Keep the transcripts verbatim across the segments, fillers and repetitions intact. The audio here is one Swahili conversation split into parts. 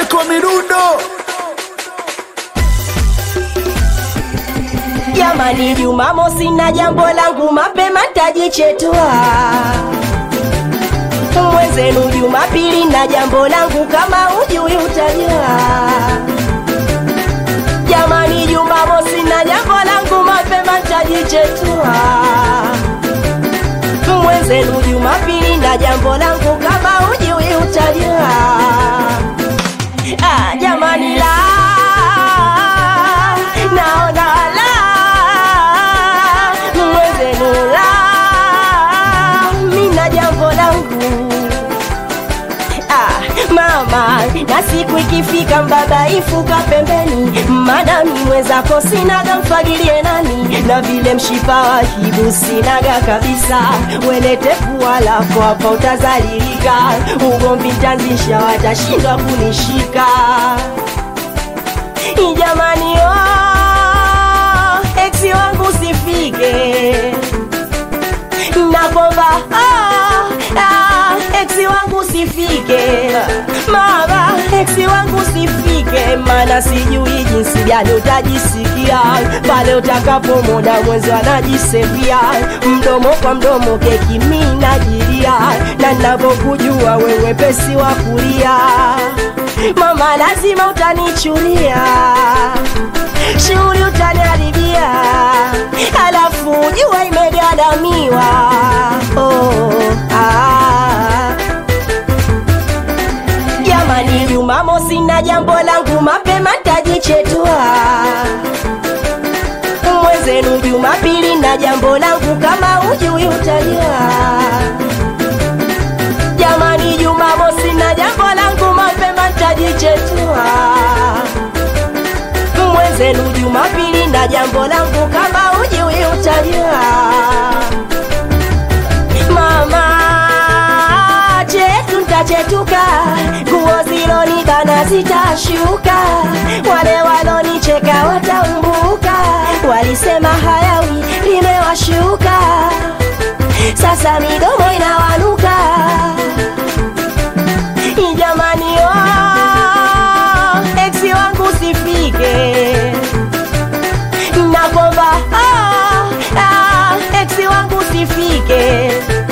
Pacheko Mirundo. Jamani Jumamosi na jambo langu mapema tajichetua. Mwenzenu Jumapili na jambo langu kama ujui utajua. Jamani Jumamosi na jambo langu mapema tajichetua. Mwenzenu Jumapili na jambo langu kama ujui utajua. Ah, jamani la naona la mwenzenu la mina jambo langu. Ah, mama na siku ikifika mbabaifu kapembeni, madami mwezako sinaga mfagilie nani, na vile mshipa wa hibu sinaga kabisa, welete pua lako hapa utazalilika, ugomvi tanzisha watashindwa kunishika. Jamani oh, eksi wangu sifike nakomba oh, ah, eksi wangu sifike mama, eksi wangu sifike, mana sijui jinsi gani utajisikia pale utakapo muda mwenzi wanajisevia, mdomo kwa mdomo keki mina jiria, na navokujua wewe pesi wa kulia mama, lazima utanichuria, shughuli utaniharibia, alafu jua imegadamiwa. Oh, ah. Jamani Jumamosi na jambo langu mapema tajichetua. Mwenzenu Jumapili na jambo langu kama ujui utajua. Jamani Jumamosi na jambo langu mapema tajichetua. Mwenzenu Jumapili na jambo langu kama ujui utajua. Mama chetu ntachetuka, nguo ziloni bana zitashuka, wale walonicheka wataumbuka, walisema hayawi limewashuka, sasa midomo inawanuka. Jamani oh, eksi wangu sifike nakomba oh, ah, eksi wangu sifike,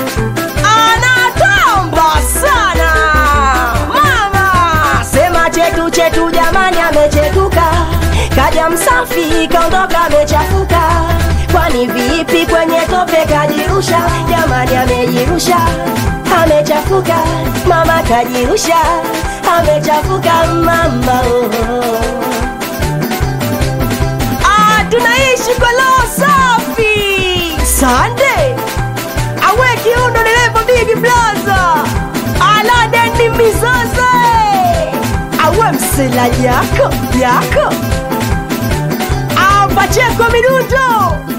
anatamba sana mama, sema chetu chetu jamani amechetuka, kaja msafi kaondoka amechafuka, kwani vipi kwenye tope kajirusha, jamani amejirusha amechafuka, mama kajirusha amechafuka mama oh. Ah, tunaishi kwa lo safi Sunday awe kiundo nilevo bigi blaza ala dendi mizoze awe msela yako yako ah, Pacheko Mirundo.